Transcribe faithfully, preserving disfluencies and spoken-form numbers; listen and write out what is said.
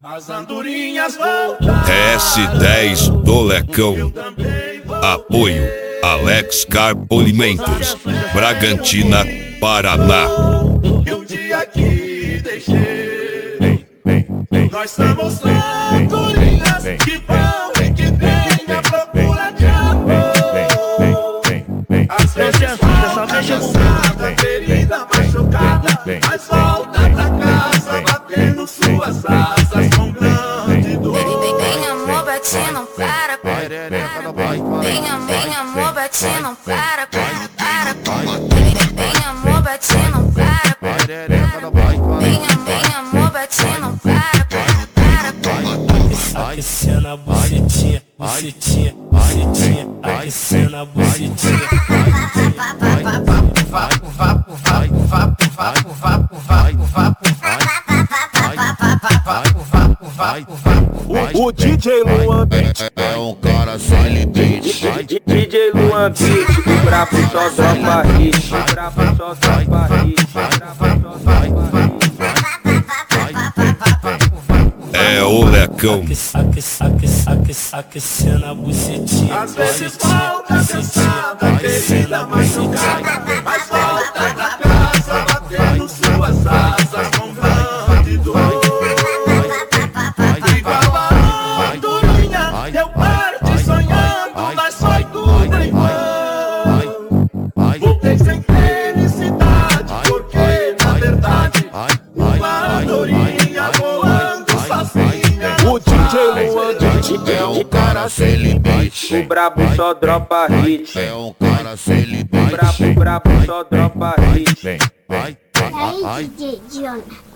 As andorinhas voltam. S dez do Lecão. Apoio Alex Carpolimentos, Bragantina, Paraná. E o dia que deixei, nós somos andorinhas que vão e que vêm à procura de amor. Às vezes volta cansada, ferida, machucada, mas volta pra casa batendo suas asas com grande dor. Vem amor, bate, não para, para. Vem amor, bate, não para, para, para. Vem amor, bate, não para, para. Vem amor, bate, não para, para, para. Aquecendo a bucetinha, bucetinha, bucetinha, aquecendo a bucetinha. Vapo, vapo, vapo, vapo, vapo, vapo, vapo, vapo, vapo, vapo, vapo. O D J Luan Beat é um cara sem limite. D J Luan Beat, o brabo só dropa hit. O brabo só dropa hit. É o Lecão. Aquecendo a bucetinha. Às vezes volta cansada, ferida, machucada, mas volta pra casa batendo suas asas com grande dor. Igual a andorinha, eu parti sonhando, mas foi tudo em vão. Voltei sem felicidade, porque na verdade uma andorinha voando sozinha. O D J Luan Beat É um cara sem limite. o brabo só dropa hit. É um cara sem limite. O brabo, brabo só dropa hit. Vem, vai, vai, vai. Aí, D J Jonah.